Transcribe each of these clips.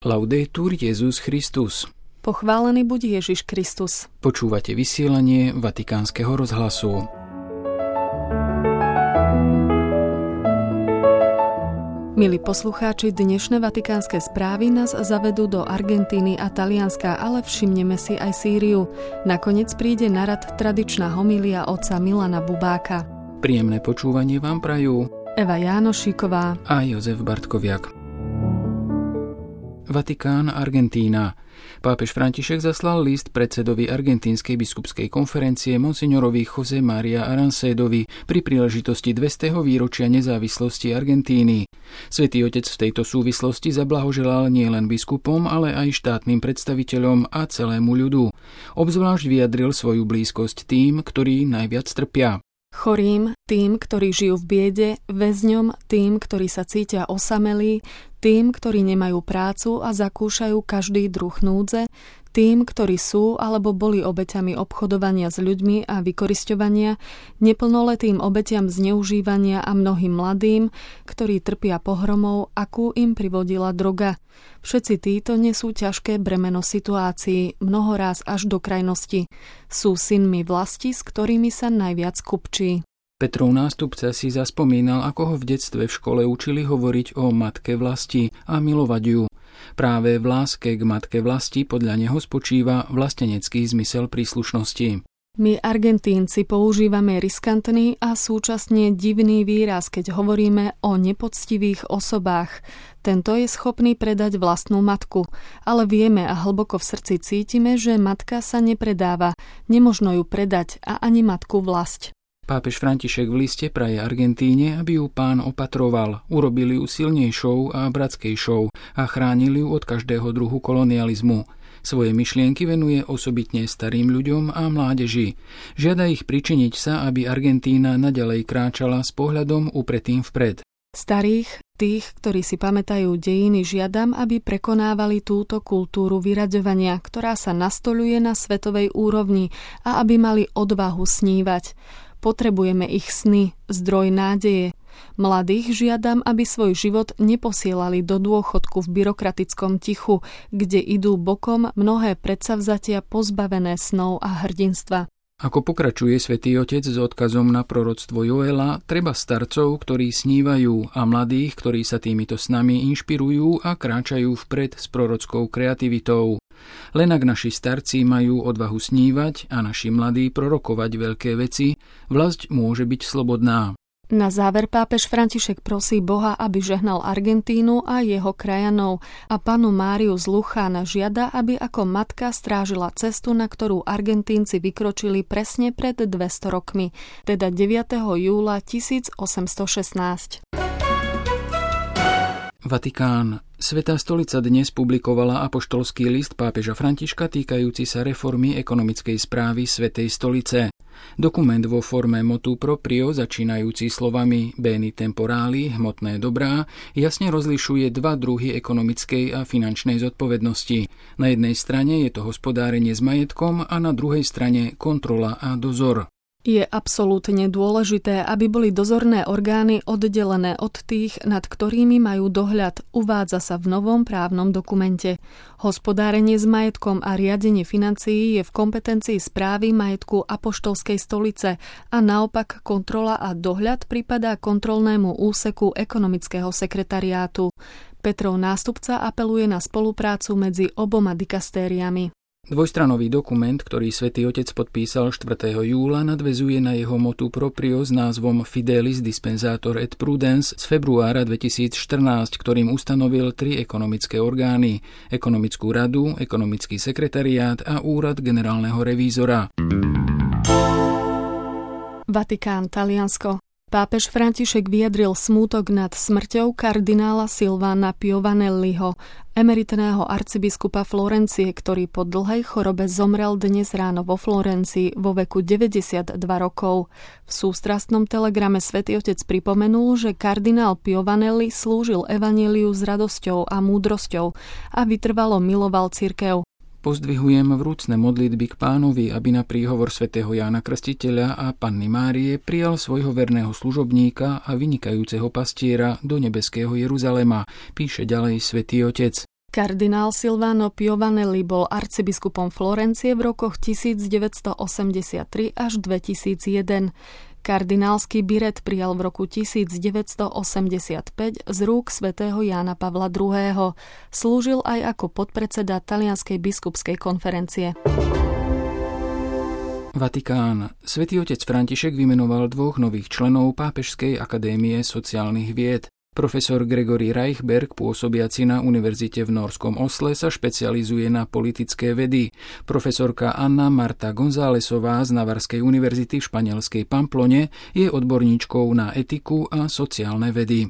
Laudetur Jesus Christus. Pochválený buď Ježiš Kristus. Počúvate vysielanie Vatikánskeho rozhlasu. Milí poslucháči, dnešné vatikánske správy nás zavedú do Argentíny a Talianska, ale všimneme si aj Sýriu. Nakoniec príde na rad tradičná homília otca Milana Bubáka. Príjemné počúvanie vám prajú Eva Jánošíková a Jozef Bartkoviak. Vatikán, Argentína. Pápež František zaslal list predsedovi Argentínskej biskupskej konferencie monsignorovi José María Arancedovi pri príležitosti 200. výročia nezávislosti Argentíny. Svätý Otec v tejto súvislosti zablahoželal nielen biskupom, ale aj štátnym predstaviteľom a celému ľudu. Obzvlášť vyjadril svoju blízkosť tým, ktorí najviac trpia. Chorým, tým, ktorí žijú v biede, väzňom, tým, ktorí sa cítia osamelí, tým, ktorí nemajú prácu a zakúšajú každý druh núdze, tým, ktorí sú alebo boli obeťami obchodovania s ľuďmi a vykorisťovania, neplnoletým obetiam zneužívania a mnohým mladým, ktorí trpia pohromou, akú im privodila droga. Všetci títo nesú ťažké bremeno situácií, mnohoráz až do krajnosti. Sú synmi vlasti, s ktorými sa najviac kupčí. Petrov nástupca si zaspomínal, ako ho v detstve v škole učili hovoriť o matke vlasti a milovať ju. Práve v láske k matke vlasti podľa neho spočíva vlastenecký zmysel príslušnosti. My Argentínci používame riskantný a súčasne divný výraz, keď hovoríme o nepoctivých osobách. Tento je schopný predať vlastnú matku, ale vieme a hlboko v srdci cítime, že matka sa nepredáva, nemožno ju predať a ani matku vlasť. Pápež František v liste praje Argentíne, aby ju Pán opatroval, urobil ju silnejšou a bratskejšou a chránil ju od každého druhu kolonializmu. Svoje myšlienky venuje osobitne starým ľuďom a mládeži. Žiada ich pričiniť sa, aby Argentína naďalej kráčala s pohľadom upretým vpred. Starých, tých, ktorí si pamätajú dejiny, žiadam, aby prekonávali túto kultúru vyraďovania, ktorá sa nastoľuje na svetovej úrovni, a aby mali odvahu snívať. Potrebujeme ich sny, zdroj nádeje. Mladých žiadam, aby svoj život neposielali do dôchodku v byrokratickom tichu, kde idú bokom mnohé predsavzatia pozbavené snov a hrdinstva. Ako pokračuje Svätý Otec s odkazom na proroctvo Joela, treba starcov, ktorí snívajú, a mladých, ktorí sa týmito snami inšpirujú a kráčajú vpred s prorockou kreativitou. Len ak naši starci majú odvahu snívať a naši mladí prorokovať veľké veci, vlasť môže byť slobodná. Na záver pápež František prosí Boha, aby žehnal Argentínu a jeho krajanov, a Pannu Máriu z Luchána žiada, aby ako matka strážila cestu, na ktorú Argentínci vykročili presne pred 200 rokmi, teda 9. júla 1816. Vatikán. Svätá stolica dnes publikovala apoštolský list pápeža Františka týkajúci sa reformy ekonomickej správy Svätej stolice. Dokument vo forme motu proprio, začínajúci slovami beni temporali, hmotné dobrá, jasne rozlišuje dva druhy ekonomickej a finančnej zodpovednosti. Na jednej strane je to hospodárenie s majetkom a na druhej strane kontrola a dozor. Je absolútne dôležité, aby boli dozorné orgány oddelené od tých, nad ktorými majú dohľad, uvádza sa v novom právnom dokumente. Hospodárenie s majetkom a riadenie financií je v kompetencii správy majetku apoštolskej stolice a naopak kontrola a dohľad pripadá kontrolnému úseku ekonomického sekretariátu. Petrov nástupca apeluje na spoluprácu medzi oboma dikastériami. Dvojstranový dokument, ktorý Svätý Otec podpísal 4. júla, nadväzuje na jeho motu proprio s názvom Fidelis Dispensator et Prudens z februára 2014, ktorým ustanovil 3 ekonomické orgány: Ekonomickú radu, Ekonomický sekretariát a Úrad generálneho revízora. Vatikán, Taliansko. Pápež František vyjadril smútok nad smrťou kardinála Silvana Piovanelliho, emeritného arcibiskupa Florencie, ktorý po dlhej chorobe zomrel dnes ráno vo Florencii vo veku 92 rokov. V sústrastnom telegrame Svätý Otec pripomenul, že kardinál Piovanelli slúžil evanjeliu s radosťou a múdrosťou a vytrvalo miloval cirkev. Pozdvihujem vrúcne modlitby k Pánovi, aby na príhovor svätého Jána Krstiteľa a Panny Márie prijal svojho verného služobníka a vynikajúceho pastiera do nebeského Jeruzalema, píše ďalej Svätý Otec. Kardinál Silvano Piovanelli bol arcibiskupom Florencie v rokoch 1983 až 2001. Kardinálsky biret prijal v roku 1985 z rúk svätého Jána Pavla II. Slúžil aj ako podpredseda Talianskej biskupskej konferencie. Vatikán. Svätý otec František vymenoval 2 nových členov Pápežskej akadémie sociálnych vied. Profesor Gregory Reichberg, pôsobiaci na univerzite v Norskom Osle, sa špecializuje na politické vedy. Profesorka Anna Marta Gonzálesová z Navarskej univerzity v španielskej Pamplone je odborníčkou na etiku a sociálne vedy.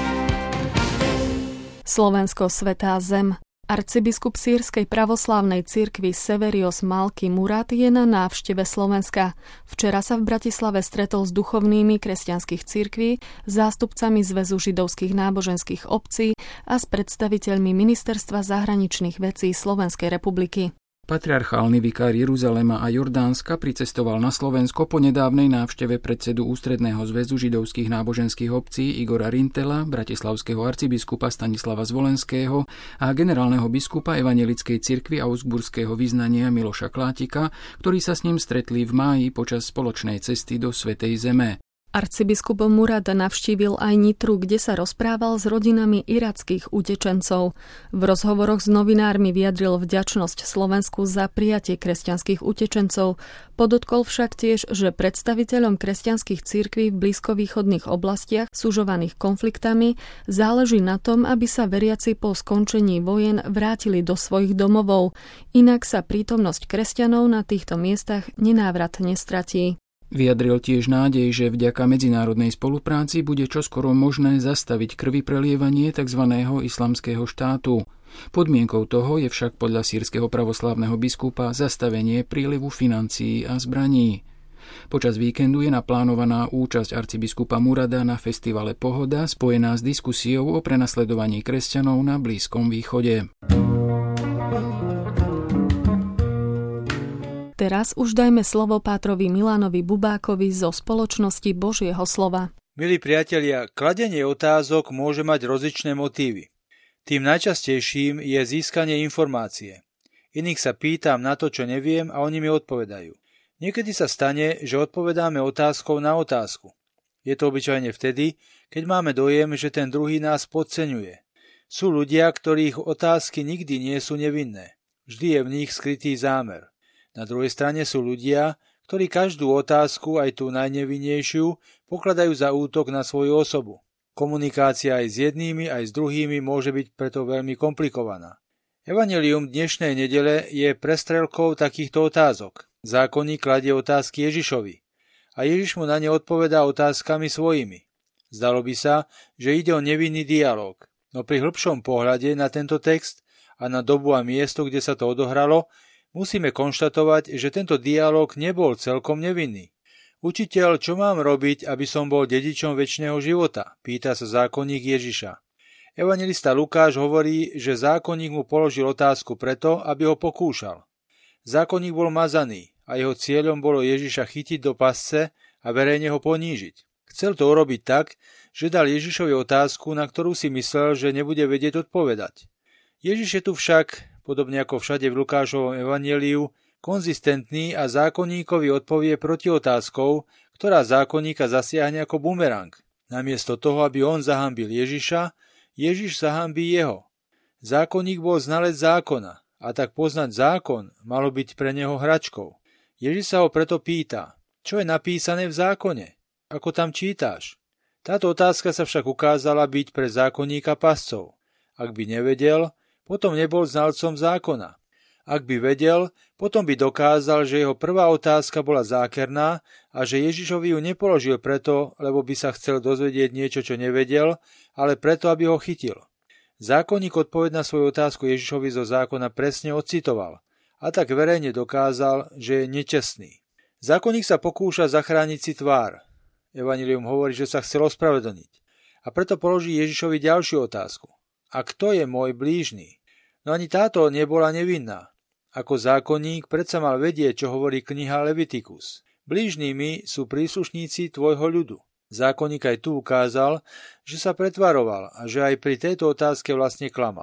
Slovensko svätá zem. Arcibiskup Sýrskej pravoslávnej cirkvi Severios Malky Murat je na návšteve Slovenska. Včera sa v Bratislave stretol s duchovnými kresťanských cirkví, zástupcami Zväzu židovských náboženských obcí a s predstaviteľmi Ministerstva zahraničných vecí Slovenskej republiky. Patriarchálny vikár Jeruzalema a Jordánska pricestoval na Slovensko po nedávnej návšteve predsedu Ústredného zväzu židovských náboženských obcí Igora Rintela, bratislavského arcibiskupa Stanislava Zvolenského a generálneho biskupa evanjelickej cirkvi augsburského vyznania Miloša Klátika, ktorí sa s ním stretli v máji počas spoločnej cesty do Svätej Zeme. Arcibiskup Murat navštívil aj Nitru, kde sa rozprával s rodinami irackých utečencov. V rozhovoroch s novinármi vyjadril vďačnosť Slovensku za prijatie kresťanských utečencov. Podotkol však tiež, že predstaviteľom kresťanských cirkví v blízkovýchodných oblastiach sužovaných konfliktami záleží na tom, aby sa veriaci po skončení vojen vrátili do svojich domovov. Inak sa prítomnosť kresťanov na týchto miestach nenávratne stratí. Vyjadril tiež nádej, že vďaka medzinárodnej spolupráci bude čoskoro možné zastaviť krviprelievanie tzv. Islamského štátu. Podmienkou toho je však podľa sýrskeho pravoslávneho biskupa zastavenie prílivu financií a zbraní. Počas víkendu je naplánovaná účasť arcibiskupa Murada na festivale Pohoda spojená s diskusiou o prenasledovaní kresťanov na Blízkom východe. Teraz už dajme slovo pátrovi Milanovi Bubákovi zo spoločnosti Božieho slova. Milí priatelia, kladenie otázok môže mať rozličné motívy. Tým najčastejším je získanie informácie. Iných sa pýtam na to, čo neviem, a oni mi odpovedajú. Niekedy sa stane, že odpovedáme otázkou na otázku. Je to obyčajne vtedy, keď máme dojem, že ten druhý nás podceňuje. Sú ľudia, ktorých otázky nikdy nie sú nevinné. Vždy je v nich skrytý zámer. Na druhej strane sú ľudia, ktorí každú otázku, aj tú najnevinnejšiu, pokladajú za útok na svoju osobu. Komunikácia aj s jednými, aj s druhými môže byť preto veľmi komplikovaná. Evanjelium dnešnej nedele je prestrelkou takýchto otázok. Zákonník kladie otázky Ježišovi a Ježiš mu na ne odpovedá otázkami svojimi. Zdalo by sa, že ide o nevinný dialóg, no pri hĺbšom pohľade na tento text a na dobu a miesto, kde sa to odohralo, musíme konštatovať, že tento dialóg nebol celkom nevinný. Učiteľ, čo mám robiť, aby som bol dedičom večného života? Pýta sa zákonník Ježiša. Evanjelista Lukáš hovorí, že zákonník mu položil otázku preto, aby ho pokúšal. Zákonník bol mazaný a jeho cieľom bolo Ježiša chytiť do pasce a verejne ho ponížiť. Chcel to urobiť tak, že dal Ježišovi otázku, na ktorú si myslel, že nebude vedieť odpovedať. Ježiš je tu však, podobne ako všade v Lukášovom evanjeliu, konzistentný a zákonníkovi odpovie protiotázkou, ktorá zákonníka zasiahne ako bumerang. Namiesto toho, aby on zahanbil Ježiša, Ježiš zahanbí jeho. Zákonník bol znalec zákona, a tak poznať zákon malo byť pre neho hračkou. Ježiš sa ho preto pýta, čo je napísané v zákone? Ako tam čítáš? Táto otázka sa však ukázala byť pre zákonníka pascov. Ak by nevedel, potom nebol znalcom zákona. Ak by vedel, potom by dokázal, že jeho prvá otázka bola zákerná a že Ježišovi ju nepoložil preto, lebo by sa chcel dozvedieť niečo, čo nevedel, ale preto, aby ho chytil. Zákonník odpoveď na svoju otázku Ježišovi zo zákona presne odcitoval a tak verejne dokázal, že je nečestný. Zákonník sa pokúša zachrániť si tvár. Evanjelium hovorí, že sa chcel ospravedlniť a preto položí Ježišovi ďalšiu otázku. A kto je môj blížny? No ani táto nebola nevinná. Ako zákonník predsa mal vedieť, čo hovorí kniha Levitikus. Blížnymi sú príslušníci tvojho ľudu. Zákonník aj tu ukázal, že sa pretvaroval a že aj pri tejto otázke vlastne klamal.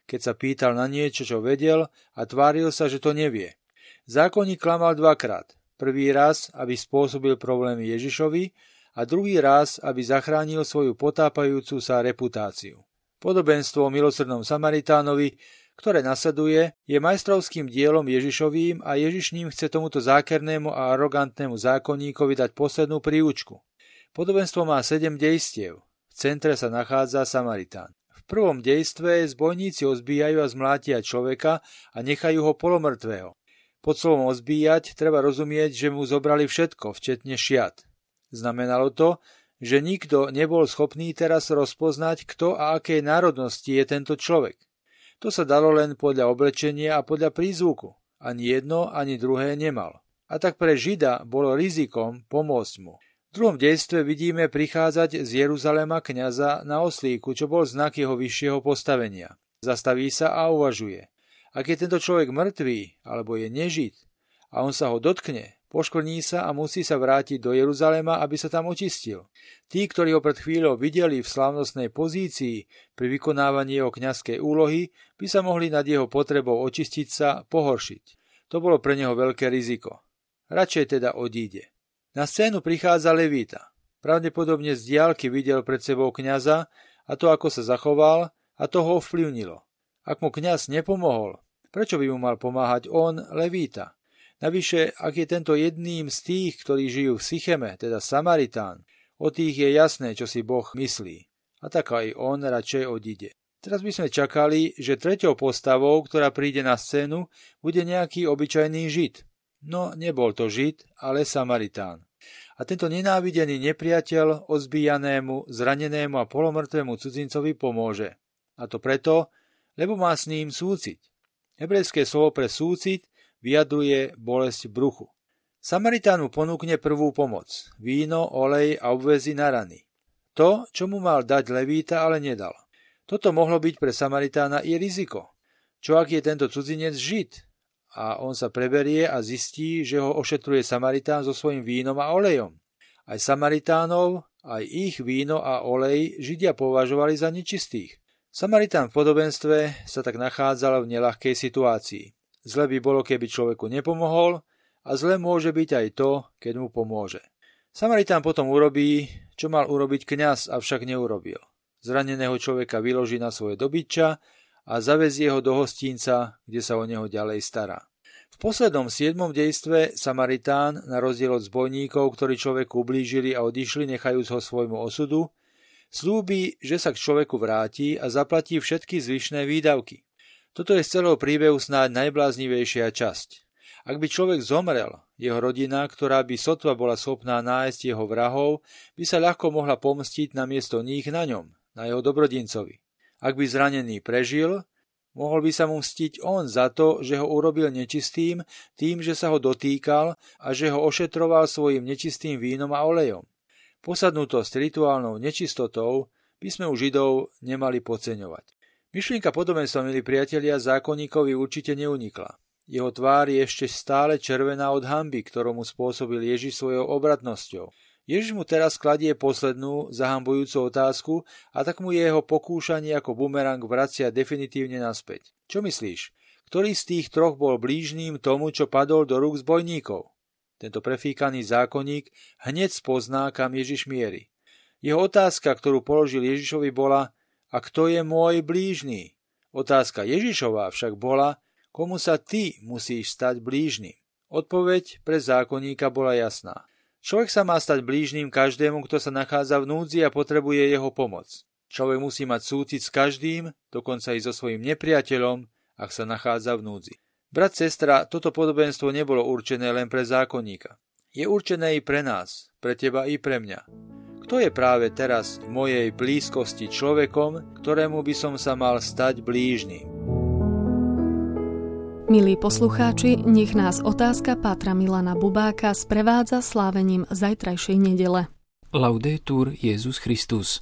keď sa pýtal na niečo, čo vedel a tváril sa, že to nevie. Zákonník klamal dvakrát. Prvý raz, aby spôsobil problémy Ježišovi a druhý raz, aby zachránil svoju potápajúcu sa reputáciu. Podobenstvo o milosrdnom Samaritánovi, ktoré nasleduje, je majstrovským dielom Ježišovým a Ježiš ním chce tomuto zákernému a arogantnému zákonníkovi dať poslednú príučku. Podobenstvo má 7 dejstiev. V centre sa nachádza Samaritán. V prvom dejstve zbojníci ozbíjajú a zmlátia človeka a nechajú ho polomrtvého. Pod slovom ozbíjať treba rozumieť, že mu zobrali všetko, včetne šiat. Znamenalo to, že nikto nebol schopný teraz rozpoznať, kto a akej národnosti je tento človek. To sa dalo len podľa oblečenia a podľa prízvuku. Ani jedno, ani druhé nemal. A tak pre Žida bolo rizikom pomôcť mu. V druhom dejstve vidíme prichádzať z Jeruzalema kňaza na oslíku, čo bol znak jeho vyššieho postavenia. Zastaví sa a uvažuje. Ak je tento človek mŕtvý, alebo je nežid, a on sa ho dotkne, poškvrní sa a musí sa vrátiť do Jeruzalema, aby sa tam očistil. Tí, ktorí ho pred chvíľou videli v slávnostnej pozícii pri vykonávaní jeho kňazskej úlohy, by sa mohli nad jeho potrebou očistiť sa pohoršiť. To bolo pre neho veľké riziko. Radšej teda odíde. Na scénu prichádza Levíta. Pravdepodobne z diaľky videl pred sebou kňaza a to, ako sa zachoval, a to ho ovplyvnilo. Ak mu kňaz nepomohol, prečo by mu mal pomáhať on, Levíta? Navyše, ak je tento jedným z tých, ktorí žijú v Sycheme, teda Samaritán, o tých je jasné, čo si Boh myslí. A tak aj on radšej odíde. Teraz by sme čakali, že treťou postavou, ktorá príde na scénu, bude nejaký obyčajný Žid. No, nebol to Žid, ale Samaritán. A tento nenávidený nepriateľ ozbíjanému, zranenému a polomrtvému cudzincovi pomôže. A to preto, lebo má s ním súcit. Hebrejské slovo pre súcit vyjadruje bolesť v bruchu. Samaritán mu ponúkne prvú pomoc. Víno, olej a obväzy na rany. To, čo mu mal dať Levíta, ale nedal. Toto mohlo byť pre Samaritána i riziko. Čo ak je tento cudzinec Žid? A on sa preberie a zistí, že ho ošetruje Samaritán so svojím vínom a olejom. Aj Samaritánov, aj ich víno a olej Židia považovali za nečistých. Samaritán v podobenstve sa tak nachádzal v neľahkej situácii. Zle by bolo, keby človeku nepomohol a zle môže byť aj to, keď mu pomôže. Samaritán potom urobí, čo mal urobiť kňaz, avšak neurobil. Zraneného človeka vyloží na svoje dobytča a zavezie ho do hostínca, kde sa o neho ďalej stará. V poslednom 7. dejstve Samaritán, na rozdiel od zbojníkov, ktorí človeku ublížili a odišli, nechajúc ho svojmu osudu, sľúbi, že sa k človeku vráti a zaplatí všetky zvyšné výdavky. Toto je z celého príbehu snáď najbláznivejšia časť. Ak by človek zomrel, jeho rodina, ktorá by sotva bola schopná nájsť jeho vrahov, by sa ľahko mohla pomstiť namiesto nich na ňom, na jeho dobrodincovi. Ak by zranený prežil, mohol by sa mu mstiť on za to, že ho urobil nečistým, tým, že sa ho dotýkal a že ho ošetroval svojim nečistým vínom a olejom. Posadnutosť rituálnou nečistotou by sme u Židov nemali podceňovať. Myšlienka podobenstva, milí priatelia, zákonníkovi určite neunikla. Jeho tvár je ešte stále červená od hanby, ktorú mu spôsobil Ježiš svojou obratnosťou. Ježiš mu teraz kladie poslednú, zahambujúcu otázku a tak mu jeho pokúšanie ako bumerang vracia definitívne naspäť. Čo myslíš? Ktorý z tých troch bol blížnym tomu, čo padol do rúk zbojníkov? Tento prefíkaný zákonník hneď spozná, kam Ježiš mieri. Jeho otázka, ktorú položil Ježišovi, bola: a kto je môj blížny? Otázka Ježišova však bola: komu sa ty musíš stať blížnym? Odpoveď pre zákonníka bola jasná. Človek sa má stať blížnym každému, kto sa nachádza v núdzi a potrebuje jeho pomoc. Človek musí mať súcit s každým, dokonca i so svojím nepriateľom, ak sa nachádza v núdzi. Brat, sestra, toto podobenstvo nebolo určené len pre zákonníka. Je určené i pre nás, pre teba i pre mňa. Kto je práve teraz v mojej blízkosti človekom, ktorému by som sa mal stať blížnym? Milí poslucháči, nech nás otázka pátra Milana Bubáka sprevádza slávením zajtrajšej nedele. Laudetur Jesus Christus.